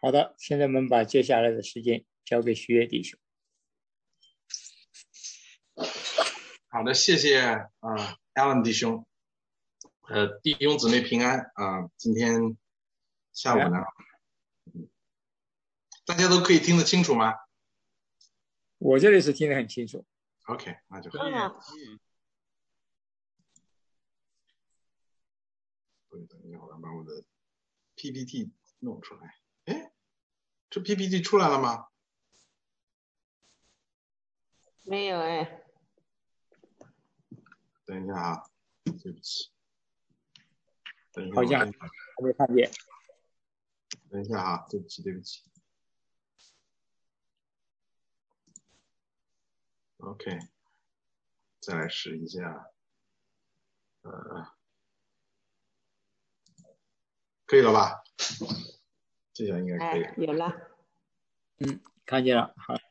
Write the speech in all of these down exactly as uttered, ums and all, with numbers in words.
好的，现在我们把接下来的时间交给徐悦弟兄。 好的，谢谢啊、呃、Alan 弟兄，呃，弟兄姊妹平安啊、呃！今天下午呢、嗯，大家都可以听得清楚吗？ 我这里是听得很清楚。 OK， 那就好。 嗯。 等一会儿把我的 P P T 弄出来。哎，这 P P T 出来了吗？ 没有哎。 等一下啊，对不起。等一下， 好像还没看见。 等一下啊，对不起，对不起。OK， 再来试一下。呃，可以了吧？这下应该可以了。 哎，有了。 嗯，看见了。好。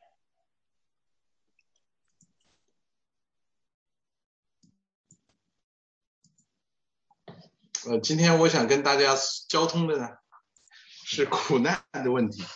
呃，今天我想跟大家交通的呢是苦难的问题。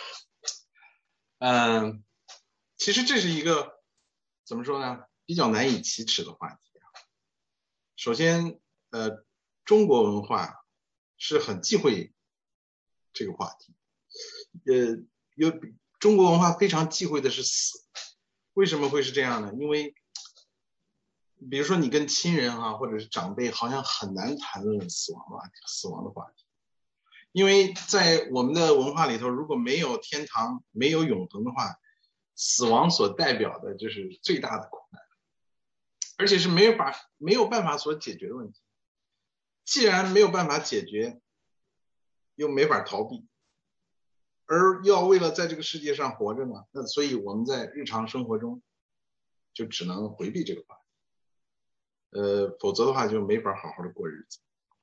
嗯、呃，其实这是一个怎么说呢，比较难以启齿的话题啊。首先，呃，中国文化是很忌讳这个话题。呃，有中国文化非常忌讳的是死。为什么会是这样呢？因为比如说你跟亲人啊，或者是长辈，好像很难谈论死亡啊，死亡的话题。因为在我们的文化里头，如果没有天堂，没有永恒的话，死亡所代表的就是最大的苦难，而且是没有法没有办法所解决的问题。既然没有办法解决，又没法逃避，而要为了在这个世界上活着嘛，那所以我们在日常生活中就只能回避这个话题。呃，否则的话就没法好好的过日子。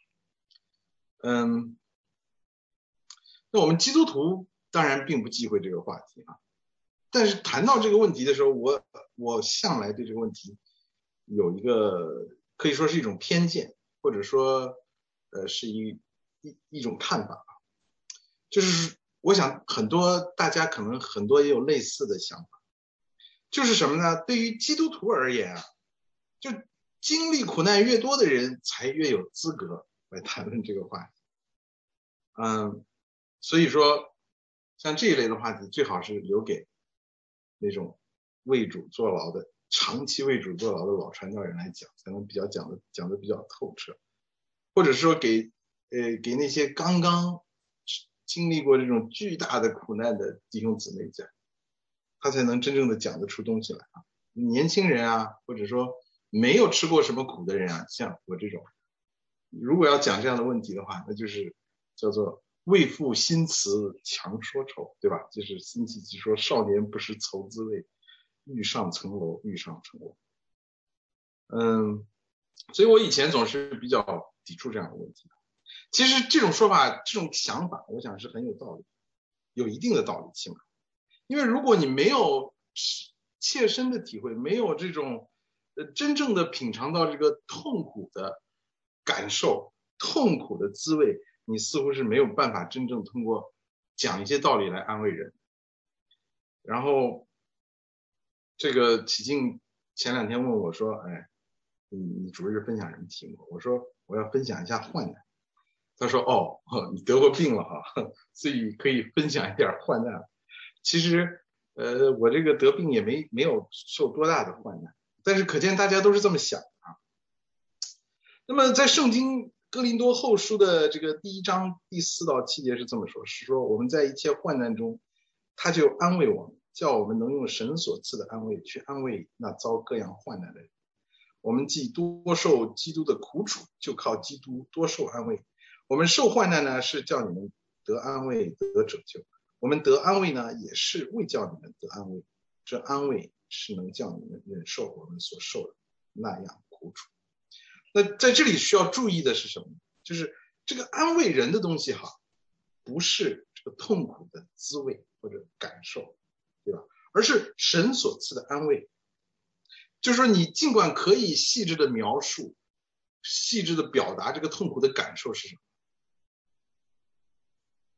嗯，那我们基督徒当然并不忌讳这个话题啊，但是谈到这个问题的时候，我我向来对这个问题有一个可以说是一种偏见，或者说呃是一一一种看法，就是我想很多大家可能很多也有类似的想法，就是什么呢？对于基督徒而言啊，就经历苦难越多的人才越有资格来谈论这个话题。嗯，所以说像这一类的话题最好是留给那种为主坐牢的长期为主坐牢的老传道人来讲，才能比较讲的讲的比较透彻，或者说给呃给那些刚刚经历过这种巨大的苦难的弟兄姊妹讲，他才能真正的讲得出东西来啊。年轻人啊，或者说没有吃过什么苦的人啊，像我这种，如果要讲这样的问题的话，那就是叫做为赋新词强说愁，对吧？就是辛弃疾说少年不识愁滋味，欲上层楼欲上层楼。嗯，所以我以前总是比较抵触这样的问题。其实这种说法这种想法我想是很有道理，有一定的道理起码。因为如果你没有切身的体会，没有这种呃真正的品尝到这个痛苦的感受，痛苦的滋味，你似乎是没有办法真正通过讲一些道理来安慰人。然后这个启静前两天问我说，哎，你你主日分享什么题目？我说我要分享一下患难。他说哦，你得过病了哈，所以可以分享一点患难。其实呃我这个得病也没没有受多大的患难，但是可见大家都是这么想啊。那么在圣经哥林多后书的这个第一章第四到七节是这么说，是说我们在一切患难中，他就安慰我们，叫我们能用神所赐的安慰去安慰那遭各样患难的人。我们既多受基督的苦楚，就靠基督多受安慰。我们受患难呢，是叫你们得安慰得拯救，我们得安慰呢，也是为叫你们得安慰，这安慰是能叫你们忍受我们所受的那样苦楚。那在这里需要注意的是什么？就是这个安慰人的东西哈，不是这个痛苦的滋味或者感受，对吧？而是神所赐的安慰。就是说你尽管可以细致的描述，细致的表达这个痛苦的感受是什么，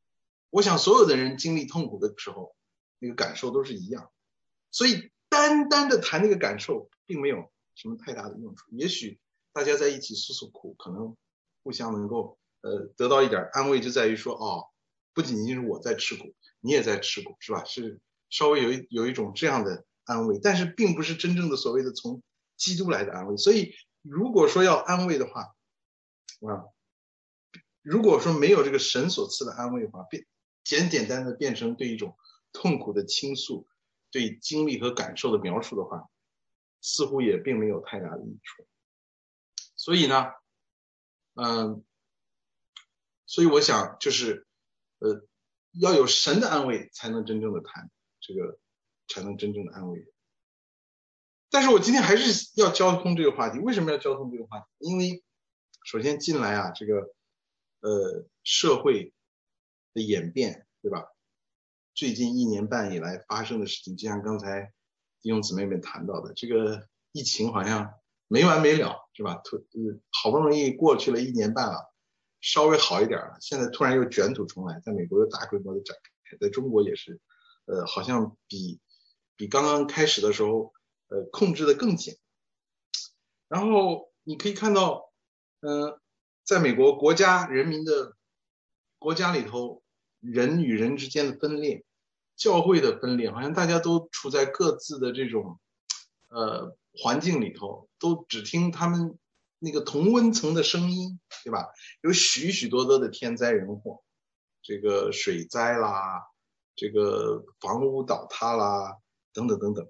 我想所有的人经历痛苦的时候，那个感受都是一样，所以单单的谈那个感受并没有什么太大的用处。也许大家在一起诉诉苦，可能互相能够呃得到一点安慰，就在于说哦，不仅仅是我在吃苦，你也在吃苦，是吧？是稍微有一有一种这样的安慰，但是并不是真正的所谓的从基督来的安慰。所以如果说要安慰的话啊，如果说没有这个神所赐的安慰的话，变简简单的变成对一种痛苦的倾诉，对经历和感受的描述的话，似乎也并没有太大的益处。所以呢，嗯，所以我想就是呃，要有神的安慰才能真正的谈这个，才能真正的安慰人。但是我今天还是要交通这个话题。为什么要交通这个话题？因为首先近来啊，这个呃社会的演变，对吧？最近一年半以来发生的事情，就像刚才弟兄姊妹们谈到的，这个疫情好像没完没了，是吧？突好不容易过去了一年半了，稍微好一点了，现在突然又卷土重来，在美国又大规模的展开，在中国也是，呃，好像比比刚刚开始的时候，呃，控制的更紧。然后你可以看到，嗯、呃，在美国国家人民的国家里头，人与人之间的分裂，教会的分裂，好像大家都处在各自的这种呃环境里头，都只听他们那个同温层的声音，对吧？有许许多多的天灾人祸，这个水灾啦，这个房屋倒塌啦，等等等等，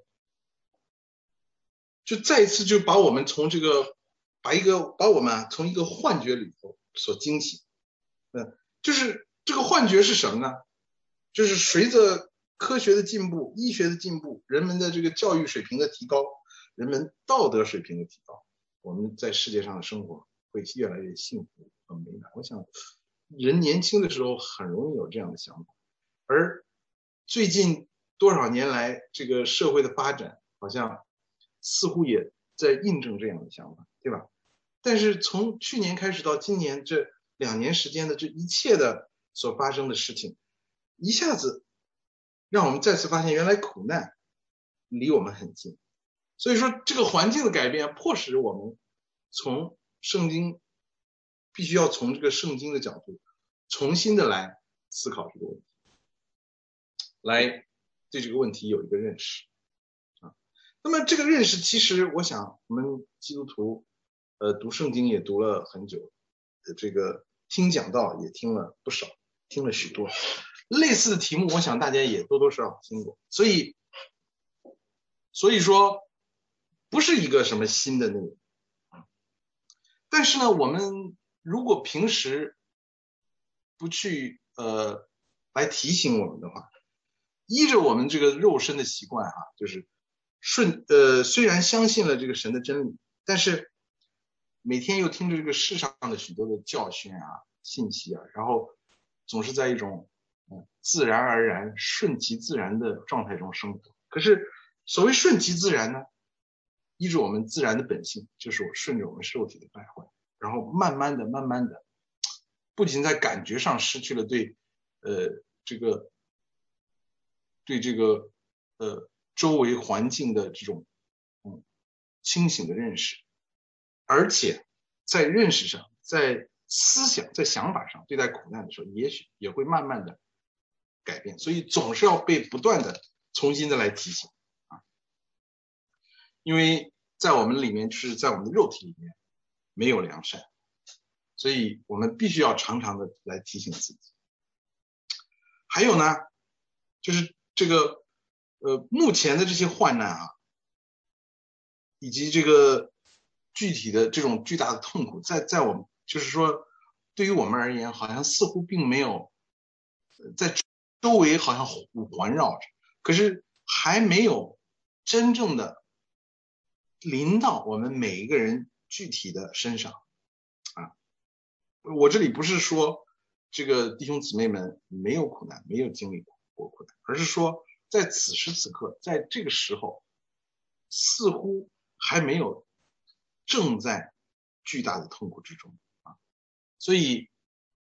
就再一次就把我们从这个把一个把我们啊从一个幻觉里头所惊醒。嗯，就是这个幻觉是什么呢？就是随着科学的进步、医学的进步，人们的这个教育水平的提高，人们道德水平的提高，我们在世界上的生活会越来越幸福和美满。我想人年轻的时候很容易有这样的想法，而最近多少年来这个社会的发展好像似乎也在印证这样的想法，对吧？但是从去年开始到今年这两年时间的这一切的所发生的事情，一下子让我们再次发现原来苦难离我们很近。所以说这个环境的改变迫使我们从圣经必须要从这个圣经的角度重新的来思考这个问题，来对这个问题有一个认识啊。那么这个认识其实我想我们基督徒呃读圣经也读了很久，这个听讲道也听了不少，听了许多类似的题目，我想大家也多多少少听过，所以所以说不是一个什么新的内容。但是呢，我们如果平时不去呃来提醒我们的话，依着我们这个肉身的习惯啊，就是顺呃虽然相信了这个神的真理，但是每天又听着这个世上的许多的教训啊、信息啊，然后总是在一种嗯自然而然、顺其自然的状态中生活。可是所谓顺其自然呢，依着我们自然的本性，就是我顺着我们肉体的败坏，然后慢慢的、慢慢的，不仅在感觉上失去了对呃这个对这个呃周围环境的这种嗯清醒的认识，而且在认识上、在思想、在想法上对待苦难的时候，也许也会慢慢的改变。所以总是要被不断的重新的来提醒啊，因为在我们里面，就是在我们的肉体里面没有良善，所以我们必须要常常的来提醒自己。还有呢，就是这个呃目前的这些患难啊，以及这个具体的这种巨大的痛苦，在在我们就是说对于我们而言，好像似乎并没有在周围好像环绕着，可是还没有真正的临到我们每一个人具体的身上啊。我这里不是说这个弟兄姊妹们没有苦难，没有经历过苦难，而是说在此时此刻，在这个时候，似乎还没有正在巨大的痛苦之中啊。所以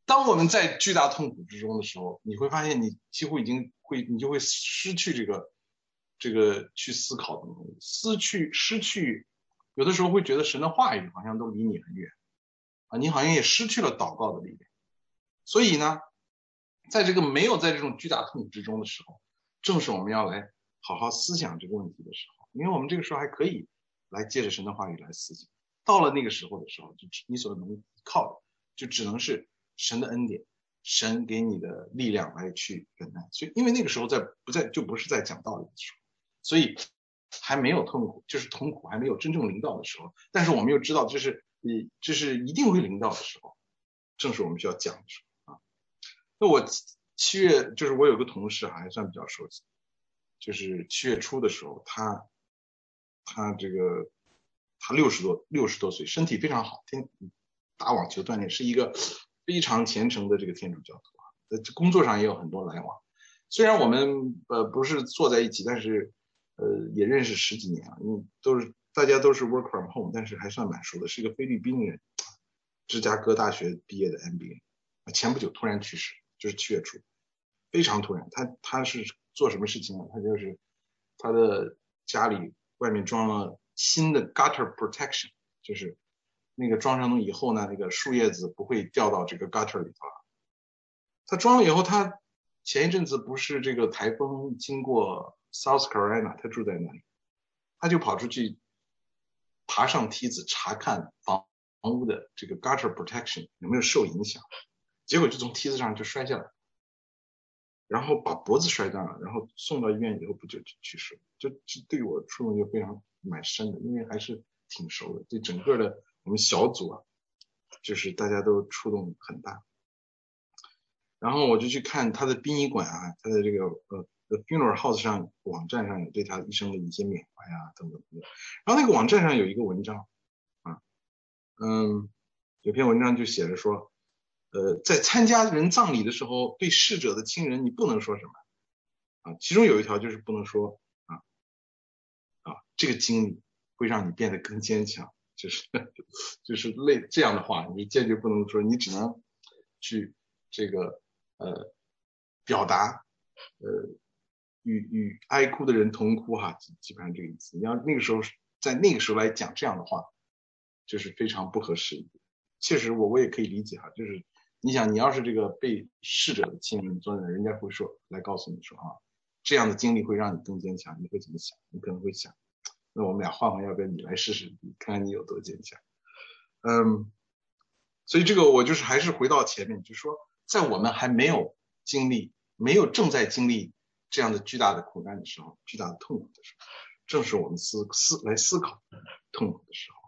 当我们在巨大痛苦之中的时候，你会发现你几乎已经会，你就会失去这个这个去思考的能力，失去失去，有的时候会觉得神的话语好像都离你很远啊，你好像也失去了祷告的力量。所以呢，在这个没有在这种巨大痛苦之中的时候，正是我们要来好好思想这个问题的时候，因为我们这个时候还可以来借着神的话语来思想。到了那个时候的时候，就你所能靠的就只能是神的恩典，神给你的力量来去忍耐。所以因为那个时候在不在就不是在讲道理的时候，所以还没有痛苦，就是痛苦还没有真正临到的时候，但是我们又知道这是你这是一定会临到的时候，正是我们需要讲的时候啊。那我七月就是我有个同事还算比较熟悉，就是七月初的时候，他他这个他六十多六十多岁，身体非常好，天打网球锻炼，是一个非常虔诚的这个天主教徒啊。在工作上也有很多来往，虽然我们呃不是坐在一起，但是呃也认识十几年了，因为都是大家都是 work from home， 但是还算蛮熟的，是一个菲律宾人，芝加哥大学毕业的 M B A， 前不久突然去世，就是七月初，非常突然。他他是做什么事情呢？他就是他的家里外面装了新的 gutter protection， 就是那个装上以后呢，那个树叶子不会掉到这个 gutter 里头了。他装了以后，他前一阵子不是这个台风经过 South Carolina， 他住在那里，他就跑出去爬上梯子查看房屋的这个 gutter protection 有没有受影响，结果就从梯子上就摔下来，然后把脖子摔断了，然后送到医院以后不久就去世了。这这对我触动就非常蛮深的，因为还是挺熟的，对整个的我们小组啊，就是大家都触动很大。然后我就去看他的殡仪馆啊，他的这个呃 The Funeral House 上网站上有对他一生的一些缅怀啊等等等等。然后那个网站上有一个文章啊，嗯，有篇文章就写着说，呃，在参加人葬礼的时候，对逝者的亲人你不能说什么啊，其中有一条就是不能说啊啊这个经历会让你变得更坚强，就是就是类这样的话，你坚决不能说，你只能去这个呃表达呃与与哀哭的人同哭哈，基本上这个意思。你要那个时候在那个时候来讲这样的话，就是非常不合适。确实我我也可以理解哈，就是你想你要是这个被逝者的亲人坐在那，人家会说来告诉你说啊，这样的经历会让你更坚强，你会怎么想？你可能会想，那我们俩换换，要不要你来试试，看看你有多坚强。嗯，所以这个我就是还是回到前面，就是说在我们还没有经历没有正在经历这样的巨大的苦难的时候，巨大的痛苦的时候，正是我们思思来思考痛苦的时候。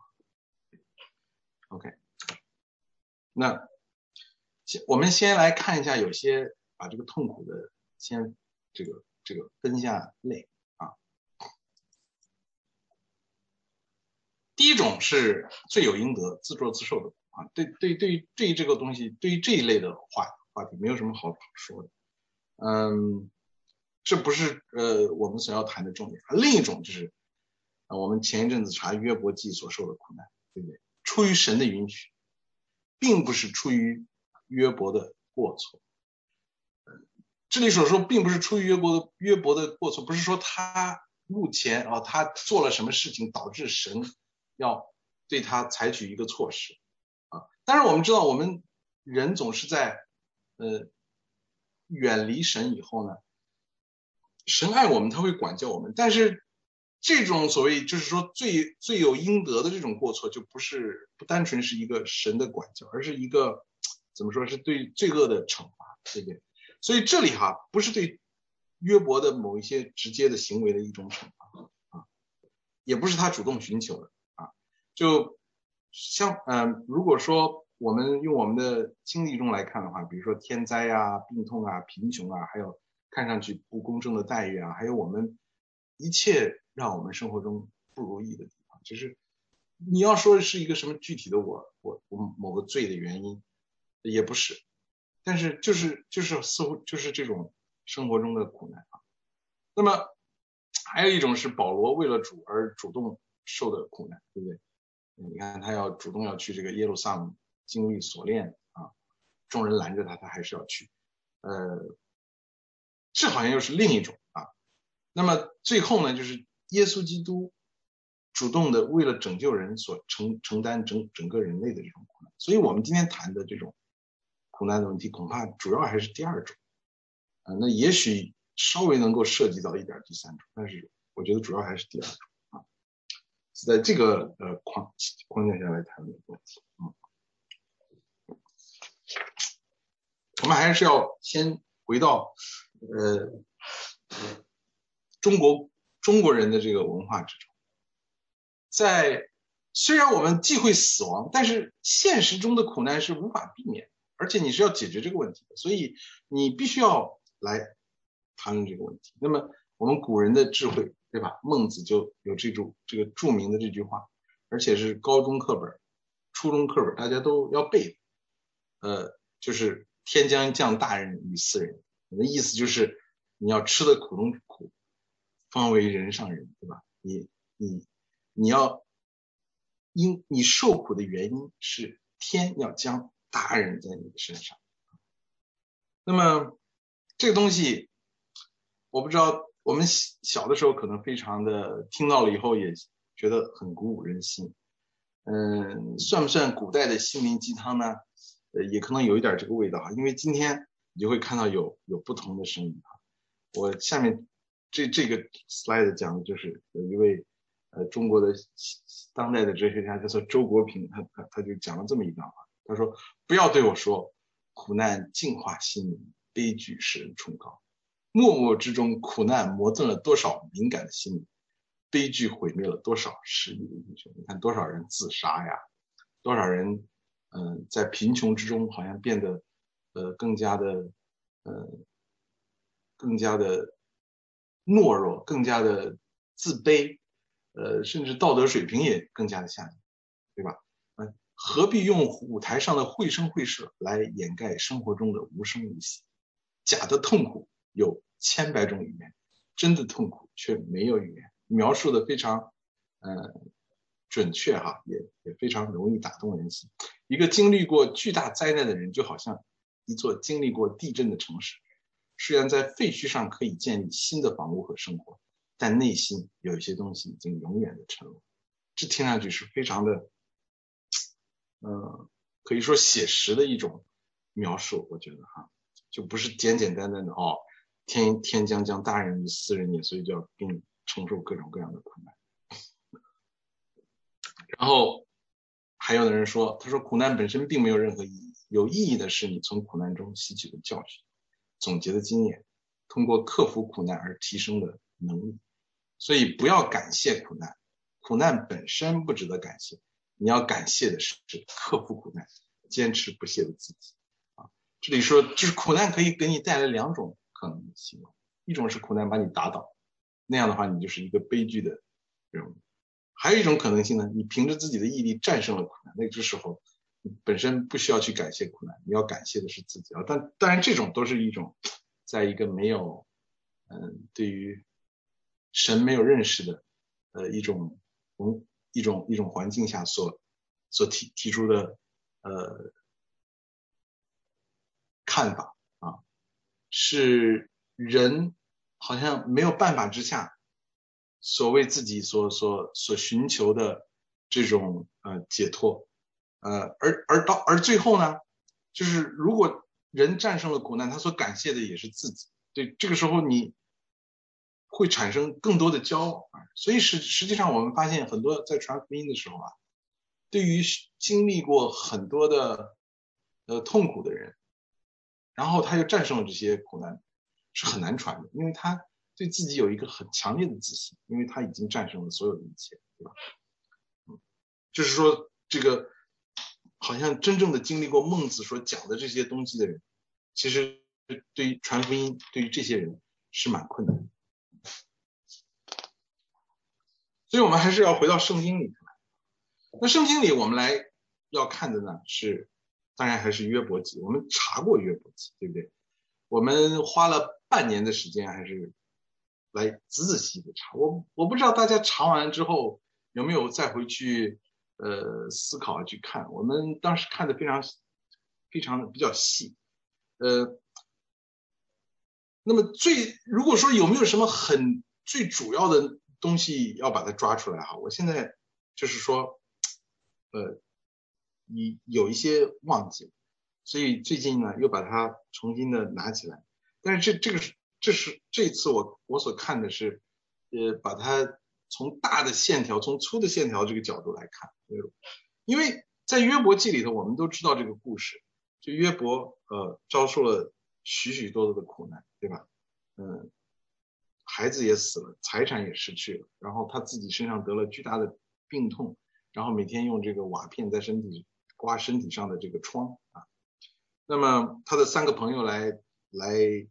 OK， 那我们先来看一下，有些把这个痛苦的先这个这个分下类啊。第一种是罪有应得，自作自受的啊。对对对于对于这个东西，对于这一类的话话题，没有什么好好说的。嗯，这不是呃我们所要谈的重点。另一种就是啊，我们前一阵子查约伯记所受的苦难，对不对？出于神的允许，并不是出于约伯的过错。这里所说并不是出于约伯的约伯的过错，不是说他目前啊他做了什么事情导致神要对他采取一个措施啊。但是我们知道，我们人总是在呃远离神以后呢，神爱我们，他会管教我们，但是这种所谓就是说罪罪有应得的这种过错，就不是不单纯是一个神的管教，而是一个怎么说是对罪恶的惩罚，对不对？所以这里哈不是对约伯的某一些直接的行为的一种惩罚啊，也不是他主动寻求的啊。就像嗯、呃，如果说我们用我们的经历中来看的话，比如说天灾啊、病痛啊、贫穷啊，还有看上去不公正的待遇啊，还有我们一切让我们生活中不如意的地方，其实你要说是一个什么具体的我我我某个罪的原因，也不是。但是就是就是似乎就是这种生活中的苦难啊。那么还有一种是保罗为了主而主动受的苦难，对不对？你看他要主动要去这个耶路撒冷经历锁链啊， 众人拦着他，他还是要去。呃，这好像又是另一种啊。那么最后呢，就是耶稣基督主动的为了拯救人所承承担整整个人类的这种苦难。所以我们今天谈的这种苦难的问题，恐怕主要还是第二种。啊，那也许稍微能够涉及到一点第三种，但是我觉得主要还是第二种啊，是在这个呃框框架下来谈的问题。嗯，我们还是要先回到呃中国中国人的这个文化之中，在虽然我们忌讳死亡，但是现实中的苦难是无法避免，而且你是要解决这个问题的，所以你必须要来谈论这个问题。那么我们古人的智慧，对吧？孟子就有这种这个著名的这句话，而且是高中课本、初中课本大家都要背的。呃，就是天将降大任于斯人，我的意思就是你要吃的苦中苦，方为人上人，对吧？你你你要因你受苦的原因是天要将大任在你的身上。那么这个东西我不知道，我们小的时候可能非常的听到了以后也觉得很鼓舞人心。嗯，算不算古代的心灵鸡汤呢？呃，也可能有一点这个味道哈，因为今天你就会看到有有不同的声音哈。我下面这这个 slide 讲的就是有一位呃中国的当代的哲学家叫做周国平，他他他就讲了这么一段话，他说不要对我说苦难净化心灵，悲剧使人崇高。默默之中，苦难磨钝了多少敏感的心灵，悲剧毁灭了多少失意的英雄。你看多少人自杀呀，多少人嗯、呃，在贫穷之中好像变得呃更加的呃更加的懦弱，更加的自卑，呃，甚至道德水平也更加的下降，对吧？嗯，何必用舞台上的绘声绘色来掩盖生活中的无声无息？假的痛苦有千百种语言，真的痛苦却没有语言，描述的非常呃准确哈，也也非常容易打动人心。一个经历过巨大灾难的人，就好像一座经历过地震的城市，虽然在废墟上可以建立新的房屋和生活，但内心有一些东西已经永远的沉沦。这听上去是非常的呃可以说写实的一种描述，我觉得哈，就不是简简单单的哦，天天将降大任于斯人也，所以就要给你承受各种各样的苦难。然后还有的人说，他说苦难本身并没有任何意义，有意义的是你从苦难中吸取的教训，总结的经验，通过克服苦难而提升的能力。所以不要感谢苦难，苦难本身不值得感谢，你要感谢的是克服苦难、坚持不懈的自己啊。这里说就是苦难可以给你带来两种可能的行为，一种是苦难把你打倒，那样的话你就是一个悲剧的人物。还有一种可能性呢，你凭着自己的毅力战胜了苦难，那个时候你本身不需要去感谢苦难，你要感谢的是自己啊。但当然这种都是一种在一个没有嗯对于神没有认识的呃一种嗯一种一种环境下所所提提出的呃看法啊，是人好像没有办法之下所谓自己所所所寻求的这种呃解脱，呃而而到而最后呢，就是如果人战胜了苦难，他所感谢的也是自己，对，这个时候你会产生更多的骄傲啊。所以实实际上我们发现很多在传福音的时候啊，对于经历过很多的呃痛苦的人，然后他又战胜了这些苦难，是很难传的，因为他对自己有一个很强烈的自信，因为他已经战胜了所有的一切，对吧？嗯，就是说这个好像真正的经历过孟子所讲的这些东西的人，其实对于传福音，对于这些人是蛮困难的。所以我们还是要回到圣经里来。那圣经里我们来要看的呢是，当然还是约伯记。我们查过约伯记，对不对？我们花了半年的时间，还是来仔仔细细的查。我我不知道大家查完之后有没有再回去呃思考去看。我们当时看的非常非常的比较细。呃，那么最如果说有没有什么很最主要的东西要把它抓出来哈，我现在就是说，呃，你有一些忘记了，所以最近呢又把它重新的拿起来。但是这这个是这是这次我我所看的是，呃，把它从大的线条，从粗的线条这个角度来看，因为在约伯记里头，我们都知道这个故事，就约伯呃遭受了许许多多的苦难，对吧？嗯，孩子也死了，财产也失去了，然后他自己身上得了巨大的病痛，然后每天用这个瓦片在身体刮身体上的这个疮啊。那么他的三个朋友来来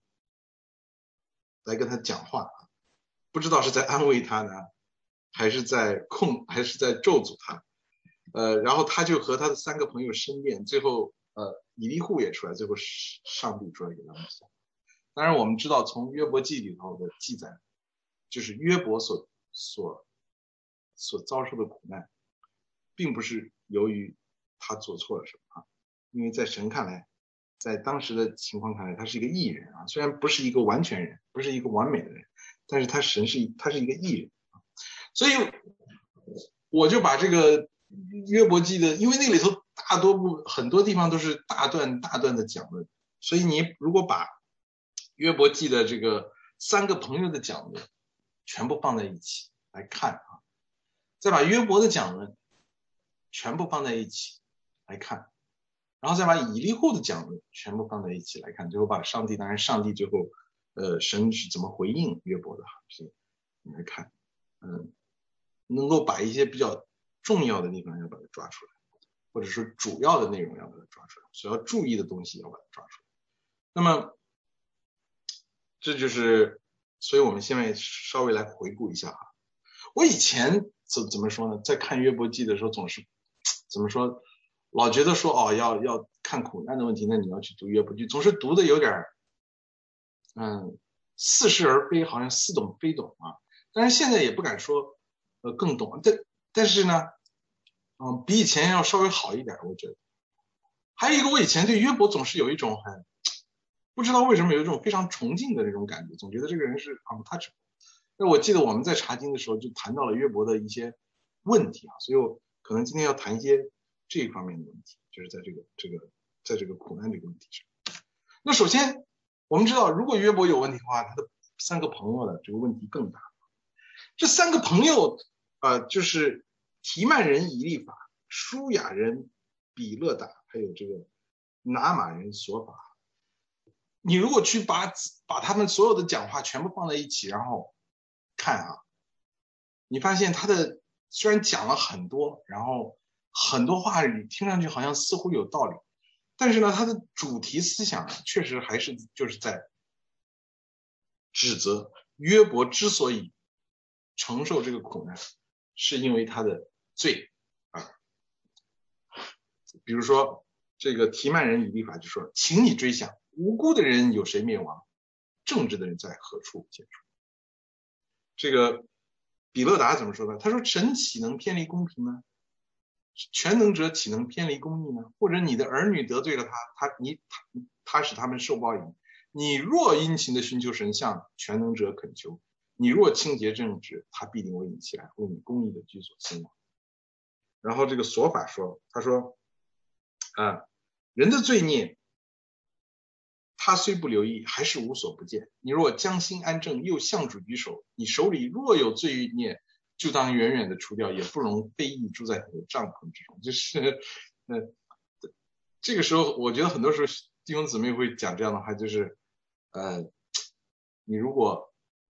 来跟他讲话啊，不知道是在安慰他呢，还是在控，还是在咒诅他。呃，然后他就和他的三个朋友申辩，最后呃以利户也出来，最后上帝出来给他们讲。当然我们知道从约伯记里头的记载，就是约伯所所所遭受的苦难，并不是由于他做错了什么啊，因为在神看来，在当时的情况看来，他是一个义人啊，虽然不是一个完全人，不是一个完美的人，但是他神是他是一个义人啊，所以我就把这个约伯记的，因为那里头大多部很多地方都是大段大段的讲论，所以你如果把约伯记的这个三个朋友的讲论全部放在一起来看啊，再把约伯的讲论全部放在一起来看，然后再把以利户的讲论全部放在一起来看，最后把上帝，当然上帝最后呃神是怎么回应约伯的哈，是你来看，嗯，能够把一些比较重要的地方要把它抓出来，或者说主要的内容要把它抓出来，所要注意的东西要把它抓出来。那么这就是，所以我们现在稍微来回顾一下哈。我以前怎怎么说呢，在看约伯记的时候总是怎么说，老觉得说哦要要看苦难的问题，那你要去读约伯记，总是读的有点嗯似是而非，好像似懂非懂啊。但是现在也不敢说呃更懂，但但是呢嗯比以前要稍微好一点，我觉得。还有一个，我以前对约伯总是有一种很不知道为什么有一种非常崇敬的那种感觉，总觉得这个人是 untouchable。那我记得我们在查经的时候就谈到了约伯的一些问题啊，所以我可能今天要谈一些这一方面的问题，就是在这个这个在这个苦难这个问题上。那首先我们知道，如果约伯有问题的话，他的三个朋友的这个问题更大。这三个朋友呃，就是提曼人以利法、舒雅人比勒达，还有这个拿马人索法。你如果去把把他们所有的讲话全部放在一起，然后看啊，你发现他的虽然讲了很多，然后很多话语听上去好像似乎有道理，但是呢，他的主题思想确实还是就是在指责约伯之所以承受这个苦难，是因为他的罪啊。比如说这个提曼人以利法就说，请你追想，无辜的人有谁灭亡？正直的人在何处见处？这个比勒达怎么说呢？他说，神岂能偏离公平呢？全能者岂能偏离公义呢？或者你的儿女得罪了他，他你他他使他们受报应。你若殷勤的寻求神，向全能者恳求，你若清洁正直，他必定为你起来，为你公义的居所兴旺。然后这个索法说，他说啊，人的罪孽他虽不留意，还是无所不见。你若将心安正，又向主举手，你手里若有罪孽，就当远远的除掉，也不容非义住在你的帐篷之中。就是呃这个时候我觉得很多时候弟兄姊妹会讲这样的话，就是呃你如果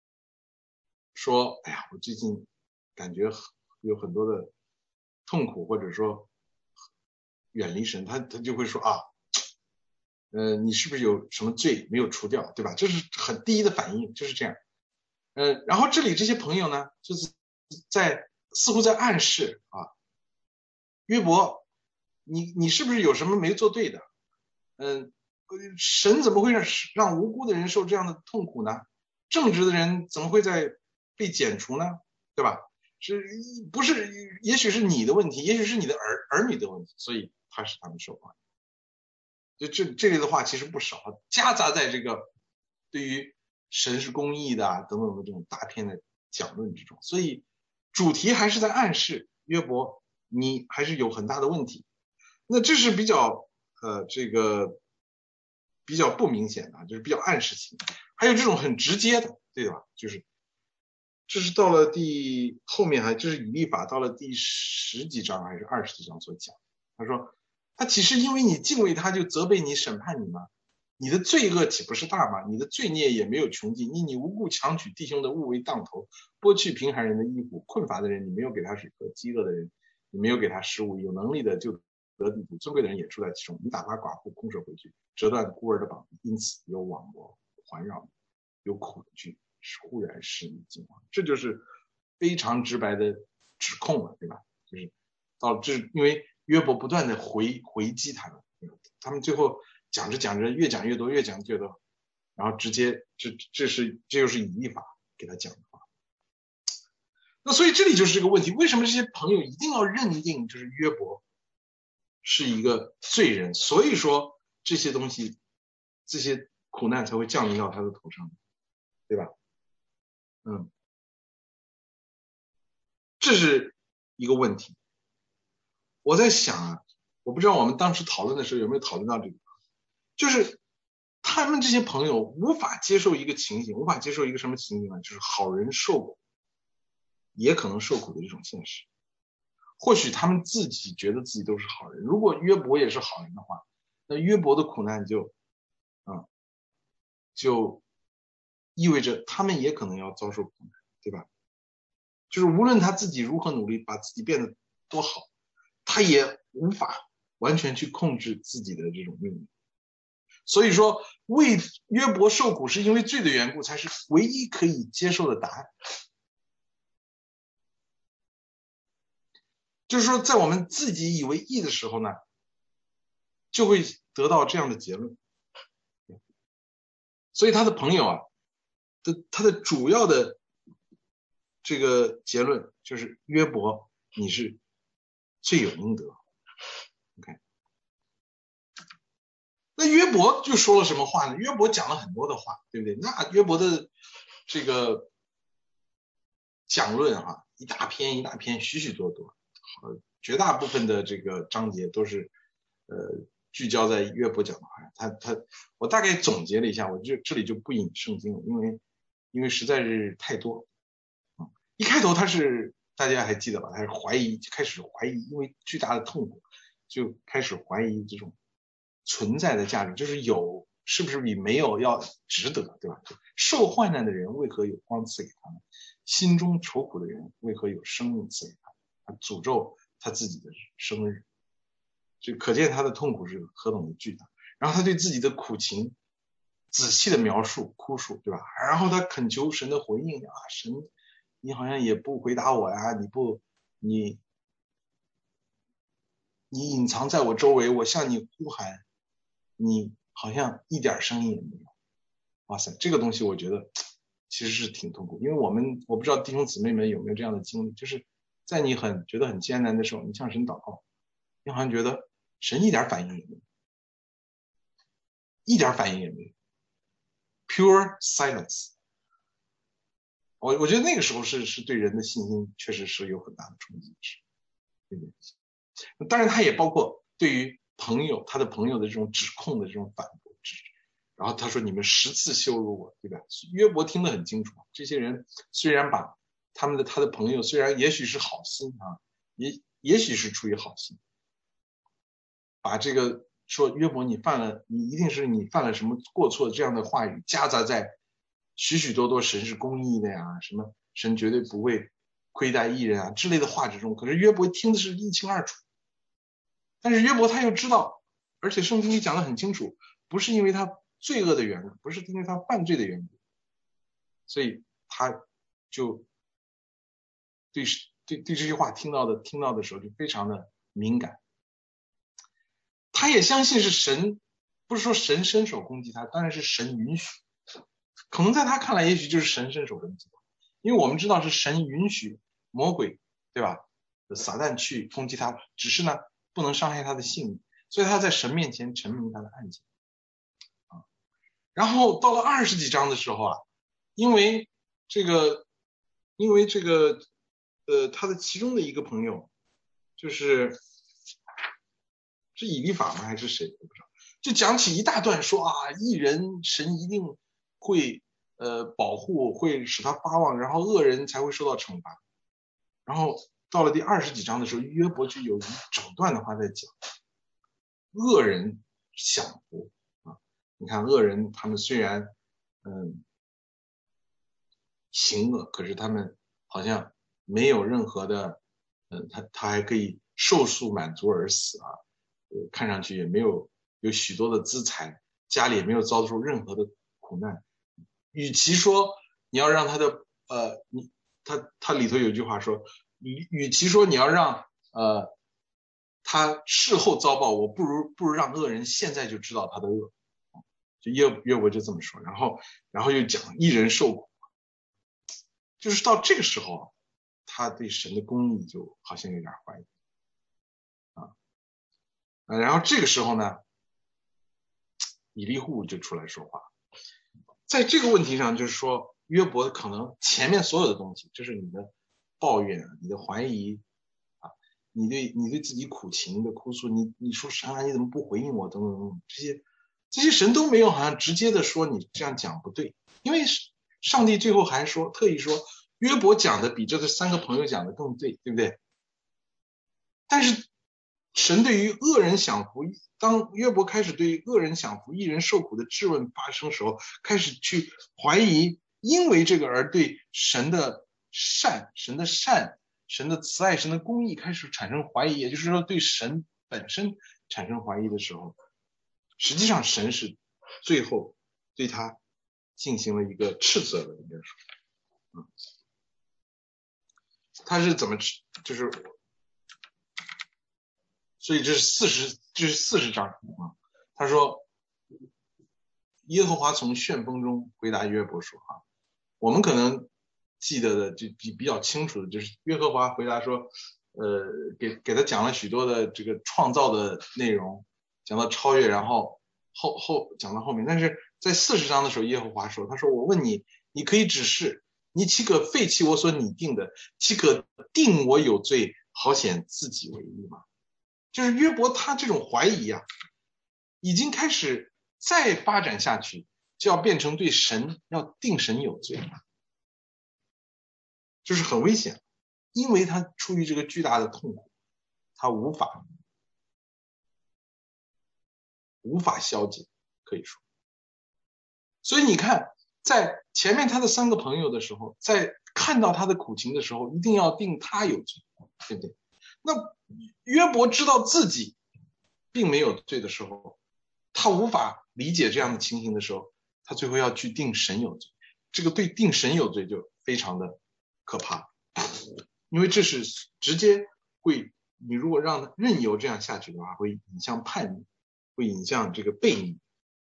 说哎呀我最近感觉有很多的痛苦，或者说远离神，他他就会说啊呃你是不是有什么罪没有除掉，对吧？这是很第一的反应，就是这样。呃然后这里这些朋友呢，就是在似乎在暗示啊，约伯你你是不是有什么没做对的？嗯、呃，神怎么会让让无辜的人受这样的痛苦呢？正直的人怎么会在被剪除呢？对吧？是不是也许是你的问题，也许是你的儿儿女的问题，所以他使他们受报应。 就这这类的话其实不少，夹杂在这个对于神是公义的啊等等的这种大篇的讲论之中，所以主题还是在暗示约伯你还是有很大的问题。那这是比较呃这个比较不明显的，就是比较暗示性的。还有这种很直接的，对吧？就是这是到了第后面还这是以利法到了第十几章还是二十几章所讲，他说他岂是因为你敬畏他就责备你审判你吗？你的罪恶岂不是大吗？你的罪孽也没有穷尽，因你无故强取弟兄的物为当头，剥去贫寒人的衣服，困乏的人你没有给他水喝，饥饿的人你没有给他食物，有能力的就得地土，尊贵的人也住在其中，你打发寡妇空手回去，折断孤儿的膀，因此有网罗环绕你，有恐惧忽然使你惊慌。这就是非常直白的指控了，对吧？就是到这，因为约伯不断的回回击他们，他们最后讲着讲着越讲越多，越讲越多，然后直接这这是这就是以利法给他讲的话。那所以这里就是这个问题，为什么这些朋友一定要认定就是约伯是一个罪人，所以说这些东西这些苦难才会降临到他的头上，对吧？嗯，这是一个问题。我在想啊，我不知道我们当时讨论的时候有没有讨论到这个，就是他们这些朋友无法接受一个情形，无法接受一个什么情形呢？就是好人受苦也可能受苦的这种现实。或许他们自己觉得自己都是好人，如果约伯也是好人的话，那约伯的苦难就嗯，就意味着他们也可能要遭受苦难，对吧？就是无论他自己如何努力把自己变得多好，他也无法完全去控制自己的这种命运。所以说为约伯受苦是因为罪的缘故，才是唯一可以接受的答案。就是说在我们自己以为义的时候呢，就会得到这样的结论。所以他的朋友啊的他的主要的这个结论就是约伯你是罪有应得。 OK， 那约伯就说了什么话呢？约伯讲了很多的话，对不对？那约伯的这个讲论啊，一大篇一大篇，许许多多，绝大部分的这个章节都是呃聚焦在约伯讲的话。他他我大概总结了一下，我就这里就不引圣经了，因为因为实在是太多。嗯，一开头他是大家还记得吧？他是怀疑，开始怀疑，因为巨大的痛苦就开始怀疑这种存在的价值，就是有是不是比没有要值得，对吧？受患难的人为何有光赐给他们？心中愁苦的人为何有生命赐给他们？他诅咒他自己的生日，就可见他的痛苦是何等的巨大。然后他对自己的苦情仔细的描述哭诉，对吧？然后他恳求神的回应啊，神你好像也不回答我呀，你不你你隐藏在我周围，我向你呼喊，你好像一点声音也没有。哇塞，这个东西我觉得其实是挺痛苦，因为我们我不知道弟兄姊妹们有没有这样的经历，就是在你很觉得很艰难的时候，你向神祷告，你好像觉得神一点反应也没有，一点反应也没有 ，pure silence。我我觉得那个时候是是对人的信心确实是有很大的冲击，对不对？当然，他也包括对于朋友他的朋友的这种指控的这种反驳，然后他说你们十次羞辱我，对吧？约伯听得很清楚，这些人虽然把他们的他的朋友虽然也许是好心啊，也也许是出于好心，把这个说约伯你犯了，你一定是你犯了什么过错这样的话语夹杂在许许多多神是公义的呀，什么神绝对不会亏待义人啊之类的话之中，可是约伯听的是一清二楚。但是约伯他又知道，而且圣经里讲得很清楚，不是因为他罪恶的缘故，不是因为他犯罪的缘故，所以他就对对对这句话听到的听到的时候就非常的敏感。他也相信是神，不是说神伸手攻击他，当然是神允许。可能在他看来，也许就是神伸手攻击他，因为我们知道是神允许魔鬼，对吧？撒旦去攻击他，只是呢不能伤害他的性命。 所以他在神面前陈明他的案件啊。然后到了二十几章的时候啊，因为这个因为这个呃他的其中的一个朋友就是是以利法吗还是谁我不知道，就讲起一大段说啊，义人神一定会呃保护，会使他发旺，然后恶人才会受到惩罚。然后到了第二十几章的时候，约伯就有一整段的话在讲恶人享福啊。你看恶人他们虽然嗯行恶，可是他们好像没有任何的嗯他他还可以受数满足而死啊，呃看上去也没有有许多的资财，家里也没有遭受任何的苦难。与其说你要让他的呃你他他里头有句话说，与与其说你要让呃他事后遭报，我不如不如让恶人现在就知道他的恶。就约约伯就这么说，然后然后又讲一人受苦，就是到这个时候，他对神的公义就好像有点怀疑啊。然后这个时候呢，以利户就出来说话，在这个问题上，就是说约伯可能前面所有的东西，就是你的抱怨、你的怀疑啊，你对你对自己苦情的哭诉，你你说神啊，你怎么不回应我等等等等，这些这些神都没有好像直接的说你这样讲不对，因为上帝最后还说特意说约伯讲的比这三个朋友讲的更对，对不对？但是神对于恶人享福，当约伯开始对于恶人享福、义人受苦的质问发生时候，开始去怀疑，因为这个而对神的善、神的善、神的慈爱、神的公义开始产生怀疑，也就是说对神本身产生怀疑的时候，实际上神是最后对他进行了一个斥责的，应该说，嗯，他是怎么就是。所以这是四十，这是四十章啊。他说，耶和华从旋风中回答约伯说：“啊，我们可能记得的就比比较清楚的，就是约和华回答说，呃，给给他讲了许多的这个创造的内容，讲到超越，然后后后讲到后面，但是在四十章的时候，耶和华说，他说我问你，你可以指示，你岂可废弃我所拟定的？岂可定我有罪，好显自己为义吗？”就是约伯他这种怀疑啊，已经开始再发展下去，就要变成对神要定神有罪，就是很危险，因为他出于这个巨大的痛苦，他无法无法消解，可以说。所以你看，在前面他的三个朋友的时候，在看到他的苦情的时候，一定要定他有罪，对不对？那约伯知道自己并没有罪的时候，他无法理解这样的情形的时候，他最后要去定神有罪。这个对定神有罪就非常的可怕，因为这是直接会，你如果让他任由这样下去的话，会引向叛逆，会引向这个悖逆。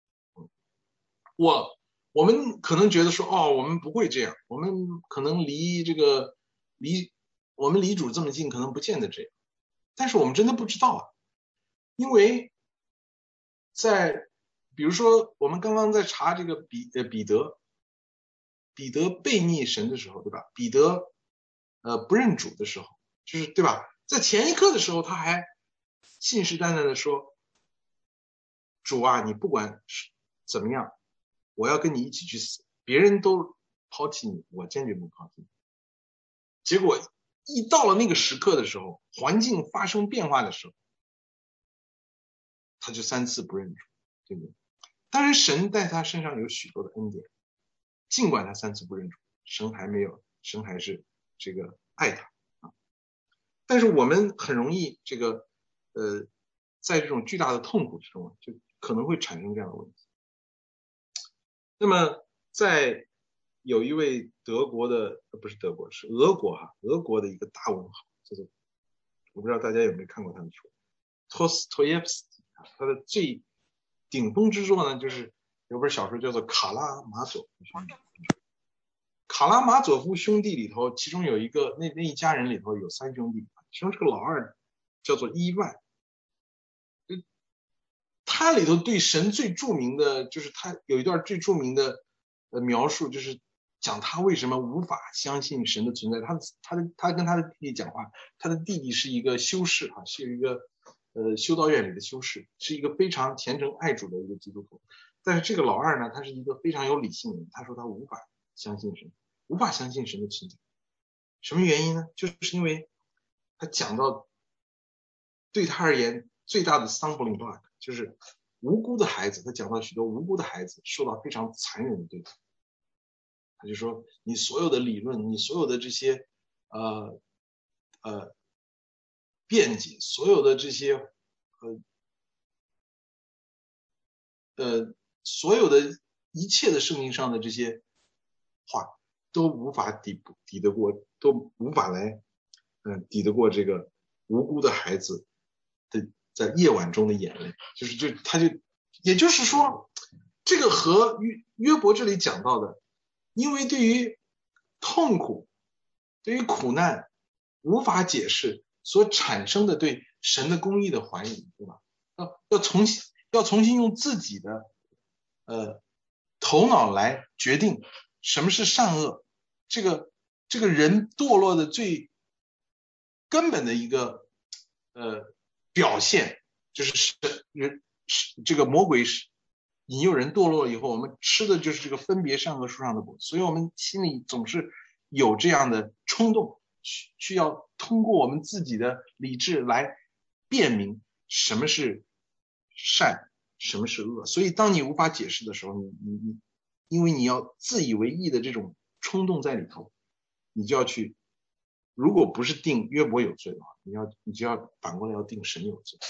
我我们可能觉得说，哦，我们不会这样，我们可能离这个离我们离主这么近，可能不见得这样。但是我们真的不知道啊，因为在比如说我们刚刚在查这个彼呃彼得，彼得悖逆神的时候，对吧？彼得呃不认主的时候，就是对吧？在前一刻的时候，他还信誓旦旦的说：“主啊，你不管怎么样，我要跟你一起去死，别人都抛弃你，我坚决不抛弃你。”结果一到了那个时刻的时候，环境发生变化的时候，他就三次不认主，对不对？当然神在他身上有许多的恩典，尽管他三次不认主，神还没有，神还是这个爱他啊。但是我们很容易这个呃，在这种巨大的痛苦之中，就可能会产生这样的问题。那么在有一位德国的，不是德国，是俄国哈，俄国的一个大文豪，叫做，我不知道大家有没有看过他的书，托斯托耶夫斯基，他的最顶峰之作呢，就是有本小说叫做《卡拉马佐夫兄弟》。卡拉马佐夫兄弟里头，其中有一个那那一家人里头有三兄弟，其中这个老二叫做伊万。 他里头对神最著名的就是他有一段最著名的呃描述，就是讲他为什么无法相信神的存在。他他的他跟他的弟弟讲话，他的弟弟是一个修士啊，是一个呃修道院里的修士，是一个非常虔诚爱主的一个基督徒。但是这个老二呢，他是一个非常有理性的人，他说他无法相信神，无法相信神的存在。什么原因呢？就是因为他讲到对他而言最大的 stumbling block 就是无辜的孩子，他讲到许多无辜的孩子受到非常残忍的对待。他就说你所有的理论，你所有的这些呃呃辩解，所有的这些呃呃所有的一切的圣经上的这些话都无法抵抵得过，都无法来嗯、呃、抵得过这个无辜的孩子的在夜晚中的眼泪。就是就他就也就是说，这个和约约伯这里讲到的，因为对于痛苦，对于苦难无法解释所产生的对神的公义的怀疑，对吧？要要重新要重新用自己的呃头脑来决定什么是善恶，这个这个人堕落的最根本的一个呃表现，就是人这个魔鬼引诱人堕落以后，我们吃的就是这个分别善恶树上的果，所以我们心里总是有这样的冲动，需要通过我们自己的理智来辨明什么是善，什么是恶。所以当你无法解释的时候，你你你，因为你要自以为意的这种冲动在里头，你就要去，如果不是定约伯有罪的话，你要你就要反过来要定神有罪。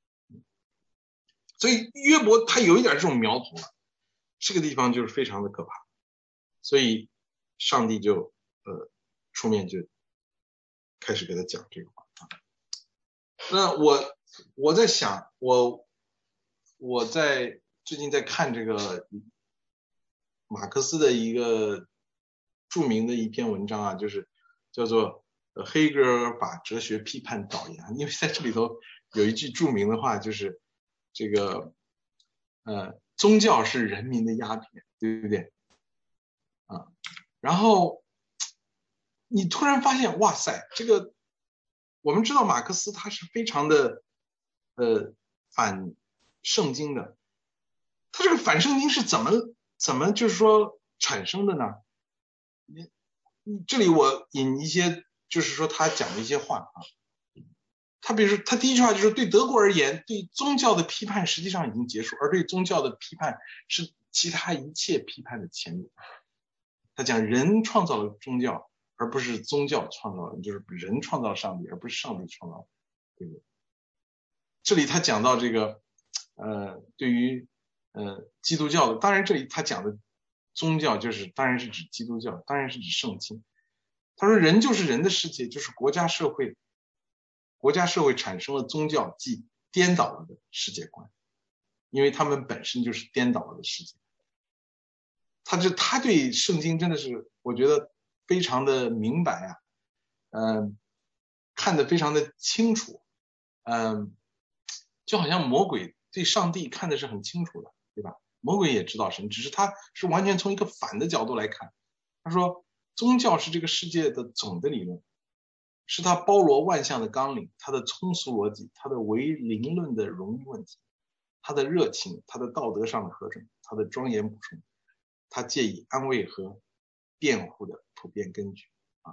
所以约伯他有一点这种苗头了，这个地方就是非常的可怕。所以上帝就呃出面就开始给他讲这个话。那我我在想，我我在最近在看这个马克思的一个著名的一篇文章啊，就是叫做黑格尔把哲学批判导言。因为在这里头有一句著名的话，就是这个呃宗教是人民的鸦片，对不对啊？然后你突然发现，哇塞，这个我们知道马克思他是非常的呃反圣经的，他这个反圣经是怎么怎么就是说产生的呢？你这里我引一些就是说他讲的一些话啊，他比如说他第一句话就是对德国而言，对宗教的批判实际上已经结束，而对宗教的批判是其他一切批判的前面。他讲人创造了宗教，而不是宗教创造了，就是人创造上帝，而不是上帝创造，对不对？这里他讲到这个呃对于呃基督教的，当然这里他讲的宗教就是当然是指基督教，当然是指圣经。他说人就是人的世界，就是国家社会国家社会产生了宗教，即颠倒了的世界观，因为他们本身就是颠倒了的世界。他这他对圣经真的是我觉得非常的明白啊，嗯，看得非常的清楚，嗯，就好像魔鬼对上帝看的是很清楚的，对吧？魔鬼也知道神，只是他是完全从一个反的角度来看。他说宗教是这个世界的总的理论，是它包罗万象的纲领，它的通俗逻辑，它的唯灵论的容易问题，它的热情，它的道德上的合整，它的庄严补充，它借以安慰和辩护的普遍根据啊。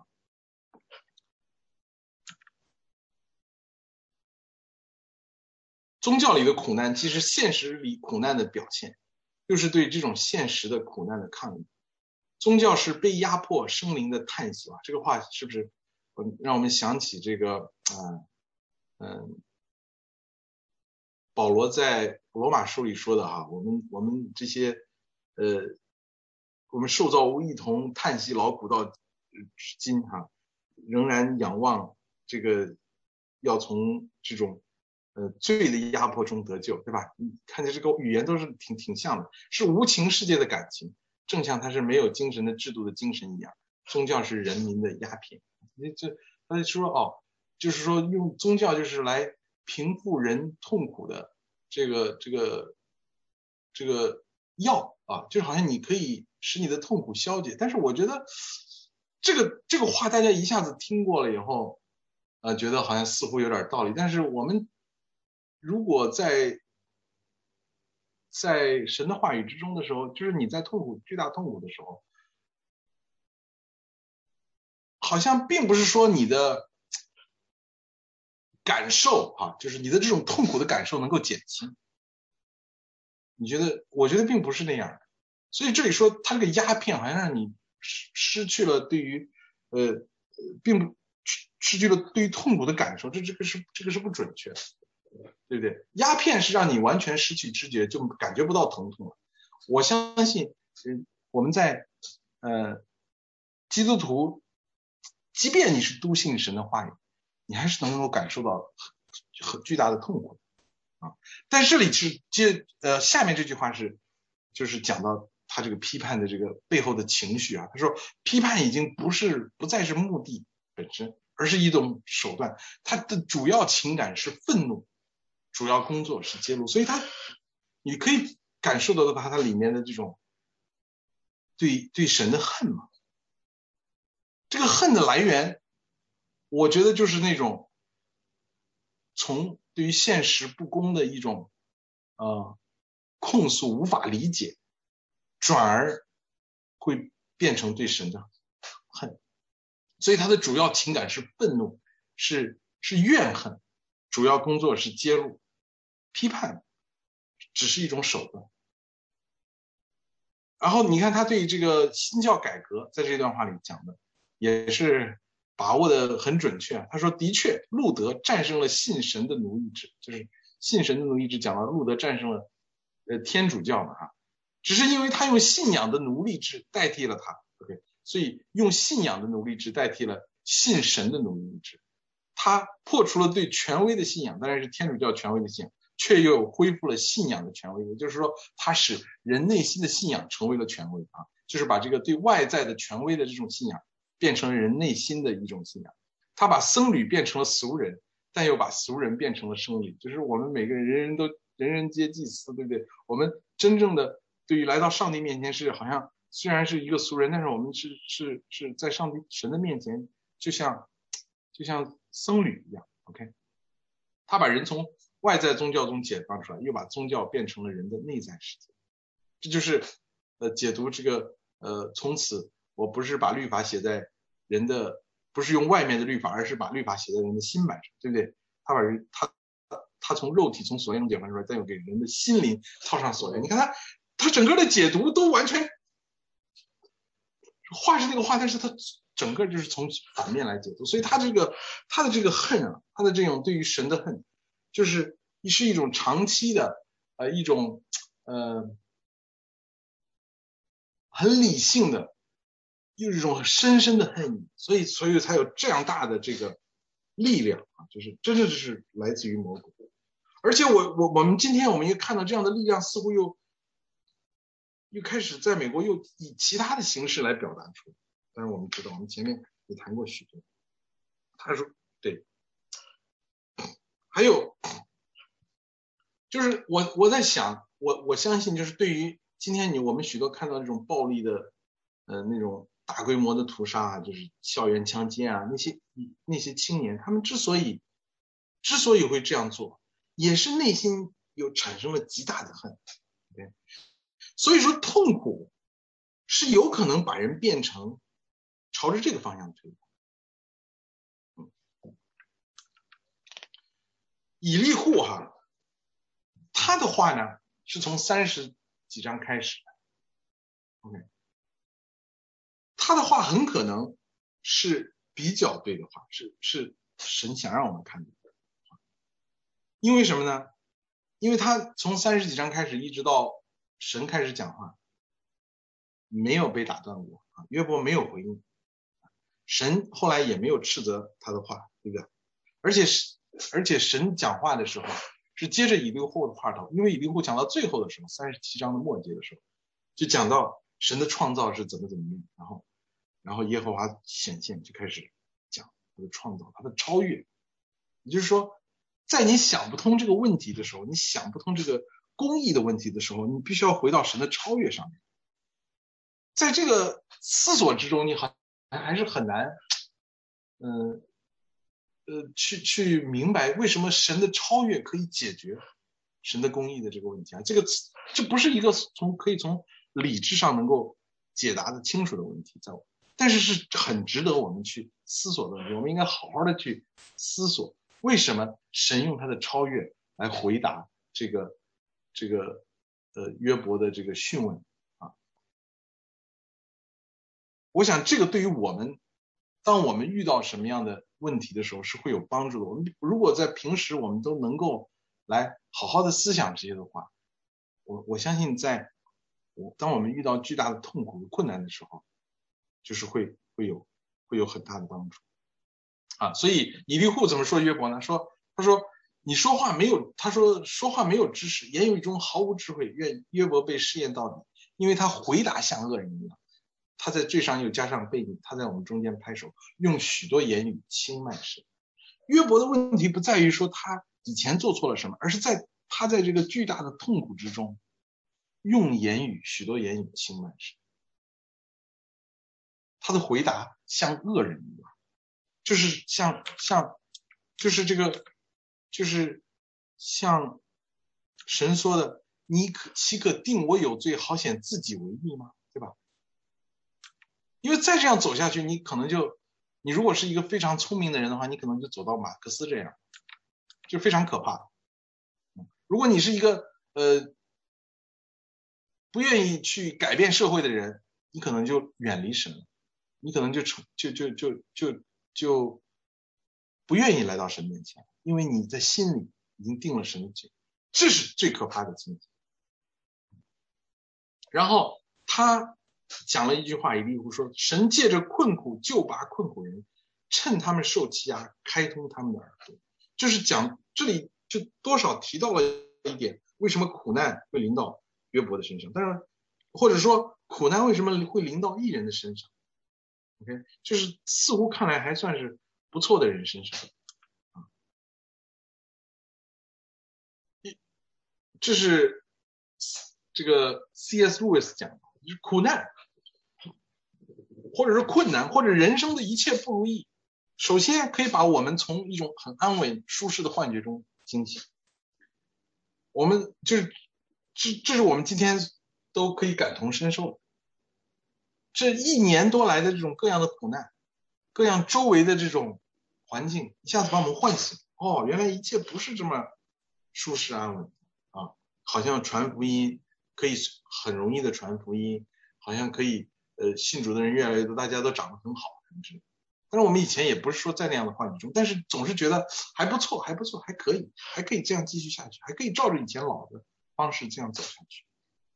宗教里的苦难其实现实里苦难的表现，就是对这种现实的苦难的抗议。宗教是被压迫生灵的叹息啊，这个话是不是让我们想起这个嗯嗯保罗在罗马书里说的哈，我们我们这些呃我们受造物一同叹息劳苦到至今哈，仍然仰望这个要从这种呃罪的压迫中得救，对吧？你看见这个语言都是挺挺像的，是无情世界的感情，正像它是没有精神的制度的精神一样。宗教是人民的鸦片，这他就说哦，就是说用宗教就是来平复人痛苦的这个这个这个药啊，就好像你可以使你的痛苦消解。但是我觉得这个这个话大家一下子听过了以后，呃，觉得好像似乎有点道理。但是我们如果在在神的话语之中的时候，就是你在痛苦巨大痛苦的时候，好像并不是说你的感受啊，就是你的这种痛苦的感受能够减轻。你觉得？我觉得并不是那样的。所以这里说它这个鸦片好像让你失失去了对于呃并不失去了对于痛苦的感受，这这个是这个是不准确的，对不对？鸦片是让你完全失去知觉，就感觉不到疼痛了。我相信，嗯，我们在呃基督徒，即便你是笃信神的话语，你还是能够感受到很很巨大的痛苦啊。但是这里是接呃下面这句话是就是讲到他这个批判的这个背后的情绪啊。他说批判已经不是不再是目的本身，而是一种手段。他的主要情感是愤怒，主要工作是揭露。所以他你可以感受得到他它里面的这种对对神的恨嘛。这个恨的来源，我觉得就是那种从对于现实不公的一种呃控诉无法理解，转而会变成对神的恨。所以他的主要情感是愤怒，是是怨恨，主要工作是揭露，批判只是一种手段。然后你看他对这个新教改革在这段话里讲的也是把握的很准确。他说的确路德战胜了信神的奴役制，就是信神的奴役制讲到路德战胜了呃天主教嘛哈，只是因为他用信仰的奴隶制代替了他 OK， 所以用信仰的奴隶制代替了信神的奴隶制。他破除了对权威的信仰，当然是天主教权威的信仰，却又恢复了信仰的权威。也就是说他使人内心的信仰成为了权威啊，就是把这个对外在的权威的这种信仰变成了人内心的一种信仰。他把僧侣变成了俗人，但又把俗人变成了僧侣，就是我们每个人人人都人人皆祭司，对不对？我们真正的对于来到上帝面前是好像虽然是一个俗人，但是我们是是是在上帝神的面前就像就像僧侣一样 OK。 他把人从外在宗教中解放出来，又把宗教变成了人的内在世界。这就是呃解读这个呃从此我不是把律法写在人的，不是用外面的律法，而是把律法写在人的心版上，对不对？他把人他他从肉体从锁链中解放出来，再又给人的心灵套上锁链。你看他他整个的解读都完全话是那个话，但是他整个就是从反面来解读。所以他这个他的这个恨啊，他的这种对于神的恨，就是是一种长期的呃一种呃很理性的，又是一种深深的恨意，所以所以才有这样大的这个力量啊，就是真的就是来自于魔鬼。而且我我我们今天我们又看到这样的力量，似乎又又开始在美国又以其他的形式来表达出来。但是我们知道，我们前面也谈过许多。他说，对，还有就是我我在想，我我相信就是对于今天你我们许多看到这种暴力的呃那种大规模的屠杀啊，就是校园枪击啊，那些那些青年，他们之所以之所以会这样做，也是内心有产生了极大的恨。对，所以说痛苦是有可能把人变成朝着这个方向推的。嗯，以利户哈，他的话呢是从三十几章开始的 ，OK， 他的话很可能是比较对的话，是是神想让我们看的。因为什么呢？因为他从三十几章开始一直到神开始讲话，没有被打断过啊，约伯没有回应，神后来也没有斥责他的话，对不对？而且而且神讲话的时候是接着以利户的话头，因为以利户讲到最后的时候，三十七章的末节的时候，就讲到神的创造是怎么怎么样，然后然后耶和华显现，就开始讲他的创造，他的超越。也就是说， 在你想不通这个问题的时候，你想不通这个公义的问题的时候，你必须要回到神的超越上面。在这个思索之中，你还还是很难，嗯呃去去明白为什么神的超越可以解决神的公义的这个问题啊。这个这不是一个从可以从理智上能够解答的清楚的问题，在我但是是很值得我们去思索的问题。我们应该好好的去思索，为什么神用他的超越来回答这个这个呃约伯的这个讯问啊。我想这个对于我们，当我们遇到什么样的问题的时候是会有帮助的。我们如果在平时我们都能够来好好的思想这些的话，我我相信在我当我们遇到巨大的痛苦和困难的时候，就是会会有会有很大的帮助啊。所以以利户怎么说约伯呢？说他说你说话没有，他说说话没有知识，言语中毫无智慧，愿约伯被试验到底，因为他回答像恶人一样，他在罪上又加上悖逆，他在我们中间拍手，用许多言语轻慢神。约伯的问题不在于说他以前做错了什么，而是在他在这个巨大的痛苦之中，用言语许多言语轻慢神。他的回答像恶人一样，就是像像就是这个就是像神说的，你可岂可定我有罪，好显自己为义吗？对吧？因为再这样走下去，你可能就你如果是一个非常聪明的人的话，你可能就走到马克思这样，就非常可怕。如果你是一个呃不愿意去改变社会的人，你可能就远离神了，你可能就就就就就就不愿意来到神面前，因为你在心里已经定了神的罪，这是最可怕的境界。然后他讲了一句话，以利户说，神借着困苦救拔困苦人，趁他们受欺压，开通他们的耳朵。就是讲这里就多少提到了一点，为什么苦难会临到约伯的身上，当然或者说苦难为什么会临到义人的身上 OK， 就是似乎看来还算是不错的人身上啊。这是这个 C S Lewis 讲的，就是苦难或者是困难或者人生的一切不如意，首先可以把我们从一种很安稳舒适的幻觉中惊醒。我们就是这这是我们今天都可以感同身受的。这一年多来的这种各样的苦难，各样周围的这种环境，一下子把我们唤醒。哦，原来一切不是这么舒适安稳啊！好像传福音可以很容易的传福音，好像可以呃信主的人越来越多，大家都长得很好，但是我们以前也不是说在那样的幻觉中，但是总是觉得还不错，还不错，还可以，还可以这样继续下去，还可以照着以前老的方式这样走下去。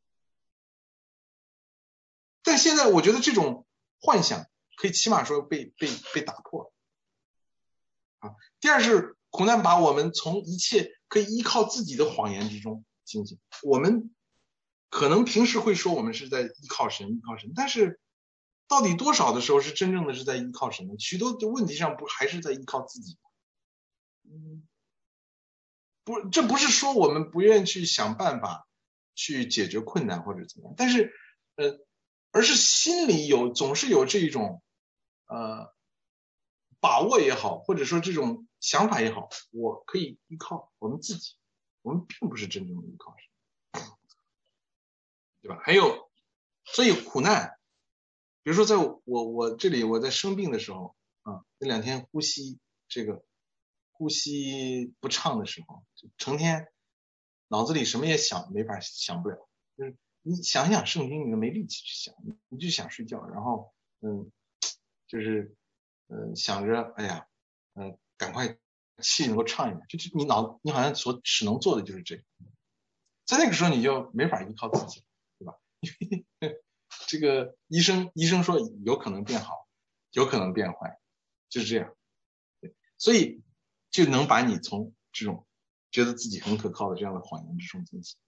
但现在我觉得这种幻想可以起码说被被被打破了啊。第二是苦难把我们从一切可以依靠自己的谎言之中惊醒。我们可能平时会说我们是在依靠神，依靠神，但是到底多少的时候是真正的是在依靠神呢？许多的问题上不还是在依靠自己？嗯，不，这不是说我们不愿意去想办法去解决困难或者怎么样，但是呃。而是心里有总是有这种呃把握也好，或者说这种想法也好，我可以依靠我们自己，我们并不是真正的依靠神，对吧？还有，所以苦难，比如说在我我这里我在生病的时候啊，那两天呼吸这个呼吸不畅的时候，就成天脑子里什么也想没法想不了，就是你想想圣经，你都没力气去想，你就想睡觉，然后嗯，就是嗯想着，哎呀，嗯，赶快气能够畅一点，就你脑你好像所只能做的就是这个，在那个时候你就没法依靠自己，对吧？因为这个医生医生说有可能变好，有可能变坏，就是这样，对，所以就能把你从这种觉得自己很可靠的这样的谎言之中惊醒。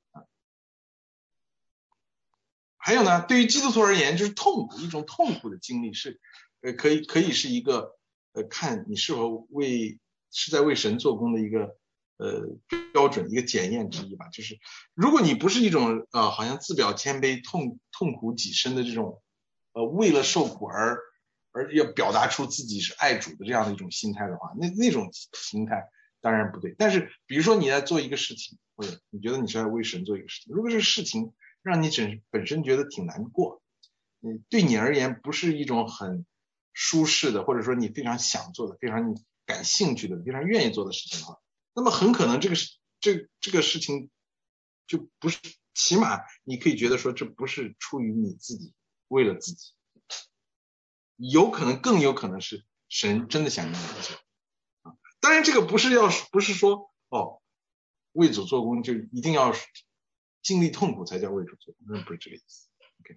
还有呢，对于基督徒而言，就是痛苦，一种痛苦的经历是，呃，可以可以是一个，呃，看你是否为是在为神做工的一个， 呃标准，一个检验之一吧。就是如果你不是一种呃好像自表谦卑、痛痛苦己身的这种呃为了受苦而而要表达出自己是爱主的这样的一种心态的话，那那种心态当然不对。但是比如说你在做一个事情，或者你觉得你是在为神做一个事情，如果这个事情让你整本身觉得挺难过，嗯，对你而言不是一种很舒适的，或者说你非常想做的、非常感兴趣的、非常愿意做的事情的话，那么很可能这个这这个事情就不是，起码你可以觉得说这不是出于你自己，为了自己，有可能更有可能是神真的想让你做啊。当然这个不是要不是说哦为主做工就一定要经历痛苦才叫为主做工，那不是这个意思。OK，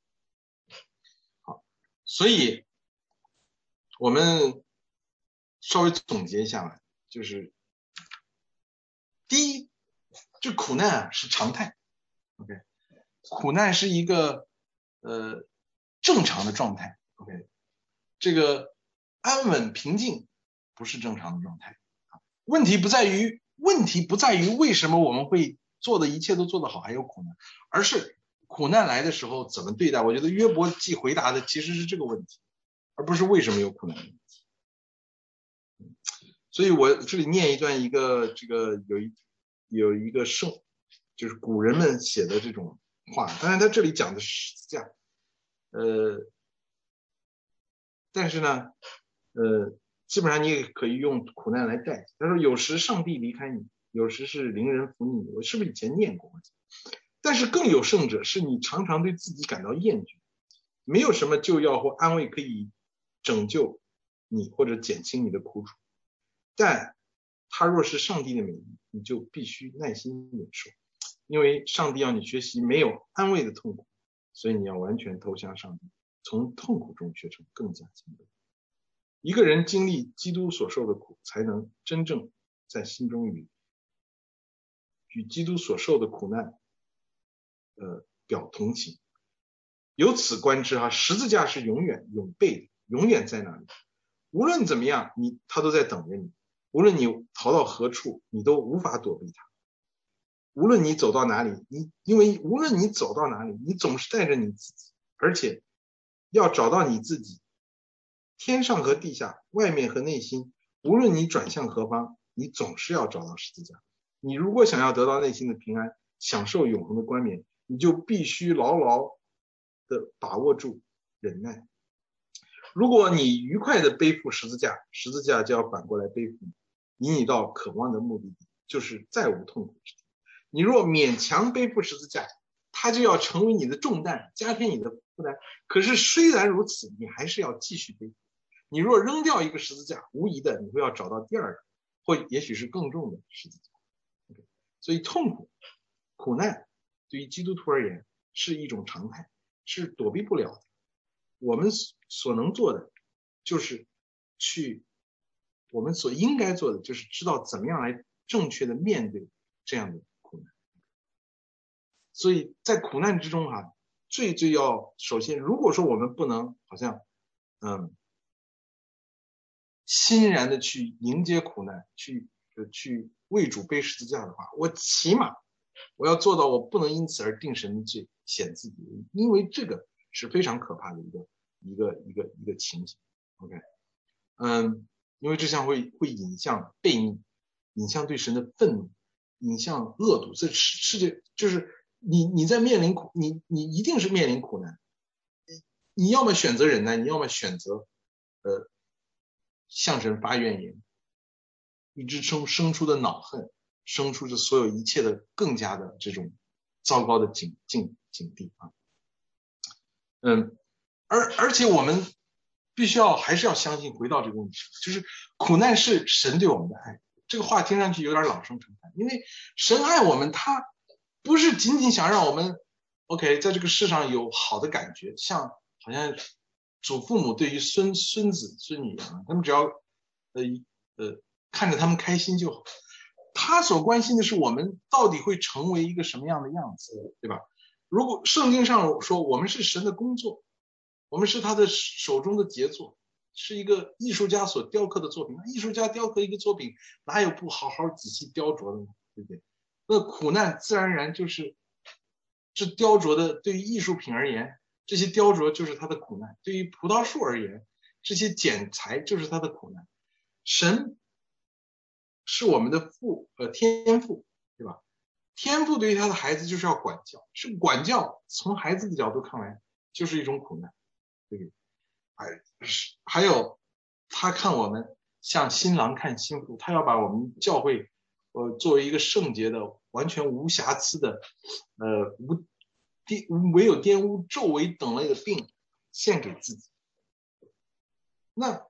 好，所以我们稍微总结一下吧，就是第一，这苦难啊是常态 ，OK， 苦难是一个呃正常的状态 ，OK， 这个安稳平静不是正常的状态啊。问题不在于问题不在于为什么我们会做的一切都做得好还有苦难，而是苦难来的时候怎么对待。我觉得约伯记回答的其实是这个问题，而不是为什么有苦难的问题。所以我这里念一段一个这个有一有一个圣，就是古人们写的这种话，当然他这里讲的是十字架，呃，但是呢，呃，基本上你也可以用苦难来代替。他说有时上帝离开你，有时是邻人扶你，我是不是以前念过？但是更有甚者，是你常常对自己感到厌倦，没有什么救药或安慰可以拯救你或者减轻你的苦楚。但他若是上帝的美意，你就必须耐心忍受，因为上帝要你学习没有安慰的痛苦，所以你要完全投向上帝，从痛苦中学成更加谦卑。一个人经历基督所受的苦，才能真正在心中与与基督所受的苦难呃表同情。由此观之哈，十字架是永远永备的，永远在那里，无论怎么样你他都在等着你，无论你逃到何处，你都无法躲避它。无论你走到哪里，你因为无论你走到哪里，你总是带着你自己，而且要找到你自己。天上和地下，外面和内心，无论你转向何方，你总是要找到十字架。你如果想要得到内心的平安，享受永恒的冠冕，你就必须牢牢的把握住忍耐。如果你愉快的背负十字架，十字架就要反过来背负你，引你到渴望的目的地，就是再无痛苦之地。你若勉强背负十字架，它就要成为你的重担，加添你的负担。可是虽然如此，你还是要继续背负。你若扔掉一个十字架，无疑的你会要找到第二个，或也许是更重的十字架。Okay. 所以痛苦、苦难对于基督徒而言是一种常态，是躲避不了的。我们所能做的就是去，我们所应该做的就是知道怎么样来正确的面对这样的苦难。所以在苦难之中啊，最最要首先，如果说我们不能好像嗯欣然的去迎接苦难，去去为主背十字架的话，我起码我要做到我不能因此而定神的罪，显自己，因为这个是非常可怕的一个一个一个一个情形。 OK， 嗯，因为这项会会引向悖逆，引向对神的愤怒，引向恶毒。这世界就是你你在面临苦，你你一定是面临苦难，你要么选择忍耐，你要么选择呃向神发怨言，以致生生出的恼恨，生出的所有一切的更加的这种糟糕的境境境地啊。嗯，而而且我们必须要还是要相信，回到这个问题，就是苦难是神对我们的爱。这个话听上去有点老生常谈，因为神爱我们，他不是仅仅想让我们 OK 在这个世上有好的感觉，像好像祖父母对于孙孙子孙女一样，他们只要呃呃看着他们开心就好。他所关心的是我们到底会成为一个什么样的样子，对吧？如果圣经上说我们是神的工作，我们是他的手中的杰作， 是一个艺术家所雕刻的作品。艺术家雕刻一个作品，哪有不好好仔细雕琢的呢？对不对？那苦难自然而然就是这雕琢的，对于艺术品而言，这些雕琢就是它的苦难；对于葡萄树而言，这些剪裁就是它的苦难。神是我们的父，呃，天父，对吧？天父对于他的孩子就是要管教，是管教，从孩子的角度看来就是一种苦难，对不对？还还有他看我们像新郎看新妇，他要把我们教会呃作为一个圣洁的、完全无瑕疵的，呃无玷唯有玷污、皱纹等类的病献给自己。那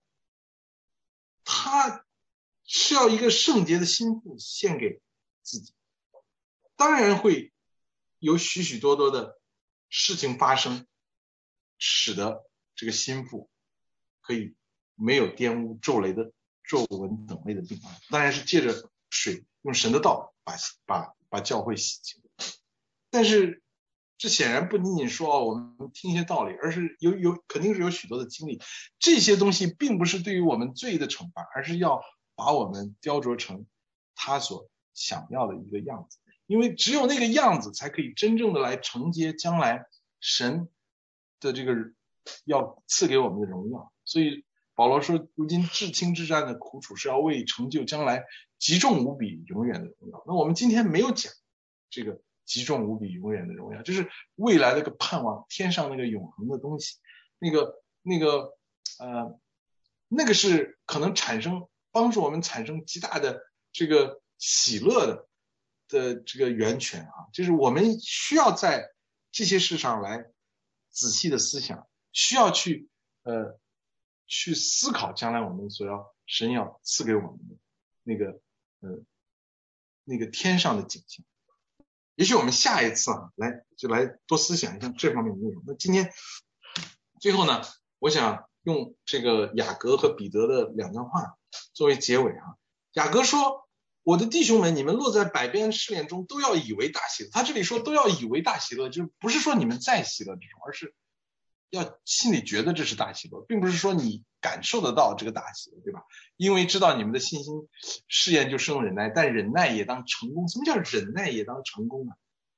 他是要一个圣洁的心腹献给自己，当然会有许许多多的事情发生，使得这个心腹可以没有玷污、皱雷的皱纹等类的病，当然是借着水，用神的道把把把教会洗净。但是这显然不仅仅说、哦、我们听一些道理，而是有有肯定是有许多的经历。这些东西并不是对于我们罪的惩罚，而是要把我们雕琢成他所想要的一个样子。因为只有那个样子才可以真正的来承接将来神的这个要赐给我们的荣耀。所以保罗说，如今至轻至善的苦楚是要为成就将来极重无比永远的荣耀。那我们今天没有讲这个极重无比永远的荣耀，就是未来的一个盼望，天上那个永恒的东西，那个那个呃那个是可能产生帮助我们产生极大的这个喜乐的的这个源泉啊，就是我们需要在这些事上来仔细的思想，需要去呃去思考将来我们所要神要赐给我们的那个呃那个天上的景象。也许我们下一次啊，来就来多思想一下这方面的内容。那今天最后呢，我想用这个雅各和彼得的两段话作为结尾啊。雅各说，我的弟兄们，你们落在百般试炼中，都要以为大喜乐。他这里说都要以为大喜乐，就是不是说你们在喜乐之中，而是要心里觉得这是大喜乐，并不是说你感受得到这个大喜乐，对吧？因为知道你们的信心试验就生忍耐，但忍耐也当成功。什么叫忍耐也当成功啊？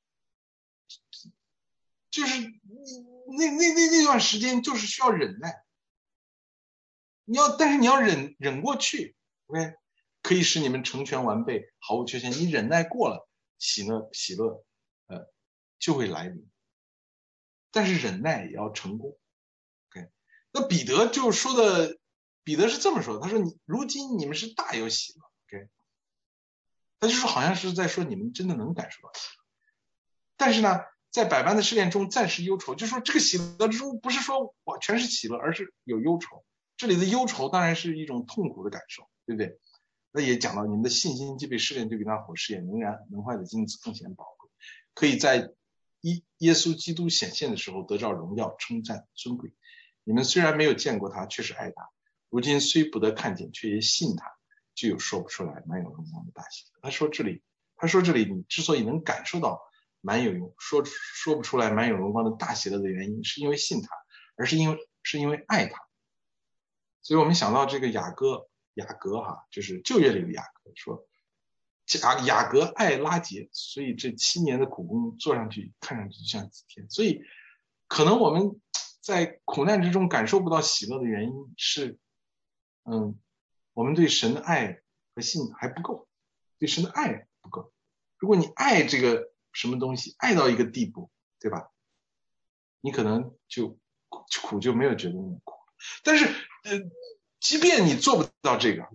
就是那那那那段时间就是需要忍耐，你要但是你要忍忍过去 ，OK， 可以使你们成全完备，毫无缺陷。你忍耐过了，喜乐喜乐呃就会来临。但是忍耐也要成功。OK， 那彼得就说的，彼得是这么说的，他说你如今你们是大有喜乐 ，OK， 他就是好像是在说你们真的能感受到喜乐，但是呢，在百般的试炼中暂时忧愁，就是说这个喜乐之中不是说我全是喜乐，而是有忧愁。这里的忧愁当然是一种痛苦的感受，对不对？那也讲到你们的信心既被试炼，就比那火试验能燃能坏的金子更显宝贵，可以在耶稣基督显现的时候得到荣耀、称赞、尊贵。你们虽然没有见过他，却是爱他；如今虽不得看见，却也信他，就有说不出来满有荣光的大喜乐。他说这里，他说这里你之所以能感受到满有用说说不出来满有荣光的大喜乐的原因，是因为信他，而是因为是因为爱他。所以我们想到这个雅各，雅各哈，就是旧约里的雅各说，雅雅各爱拉结，所以这七年的苦工做上去看上去就像几天。所以可能我们在苦难之中感受不到喜乐的原因是，嗯，我们对神的爱和信还不够，对神的爱不够。如果你爱这个什么东西，爱到一个地步，对吧？你可能就苦就没有觉得那么苦。但是呃，即便你做不到这个，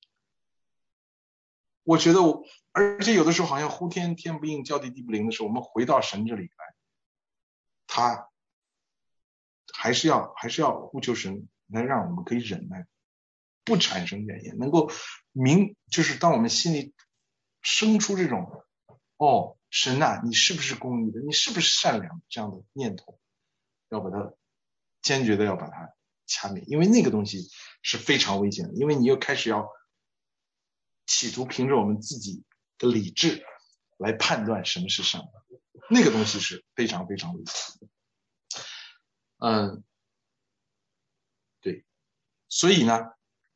我觉得我，而且有的时候好像呼天天不应，叫地地不灵的时候，我们回到神这里来，他还是要还是要呼求神来让我们可以忍耐，不产生怨言，能够明就是当我们心里生出这种哦神啊，你是不是公义的，你是不是善良这样的念头，要把它坚决的要把它掐灭，因为那个东西是非常危险的，因为你又开始要企图凭着我们自己的理智来判断什么是善的，那个东西是非常非常危险的。嗯，对， 所以呢，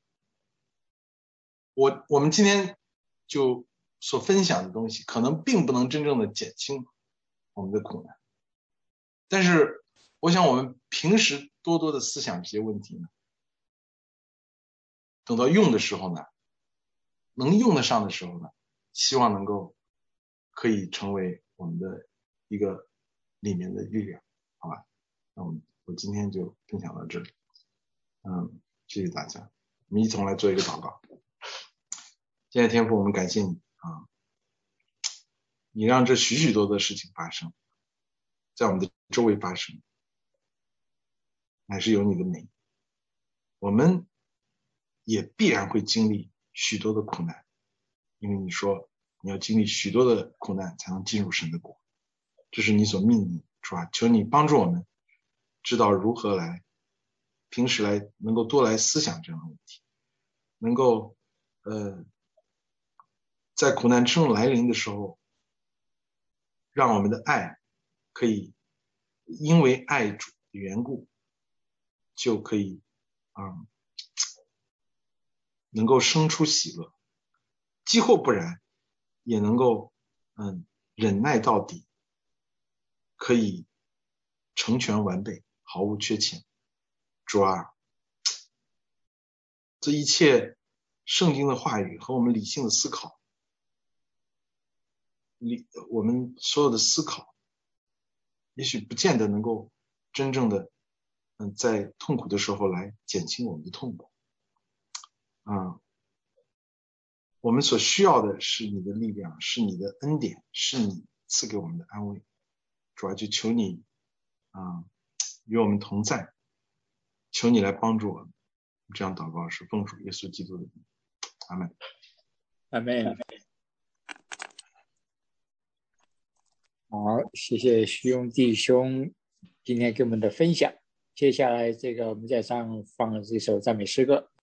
我我们今天就所分享的东西，可能并不能真正的减轻我们的苦难，但是我想我们平时多多的思想这些问题呢，等到用的时候呢，能用得上的时候呢，希望能够可以成为我们的一个里面的力量，好吧？那我们我今天就分享到这里，嗯，谢谢大家。我们一同来做一个祷告。现在天父，我们感谢你啊，你让这许许多多的事情发生，在我们的周围发生，乃是有你的美。我们也必然会经历许多的苦难，因为你说你要经历许多的苦难才能进入神的国，这是你所命令，是吧？求你帮助我们知道如何来平时来能够多来思想这样的问题，能够呃在苦难正来临的时候，让我们的爱可以因为爱主的缘故，就可以嗯能够生出喜乐，既或不然也能够嗯忍耐到底，可以成全完备，毫无缺欠。主啊，这一切圣经的话语和我们理性的思考，理我们所有的思考也许不见得能够真正的嗯在痛苦的时候来减轻我们的痛苦。嗯，我们所需要的是你的力量，是你的恩典，是你赐给我们的安慰。主要就求你啊、嗯、与我们同在，求你来帮助我们。这样祷告是奉主耶稣基督的名，阿们。 阿们。好，谢谢徐勇弟兄今天给我们的分享。接下来这个我们再上放这首赞美诗歌。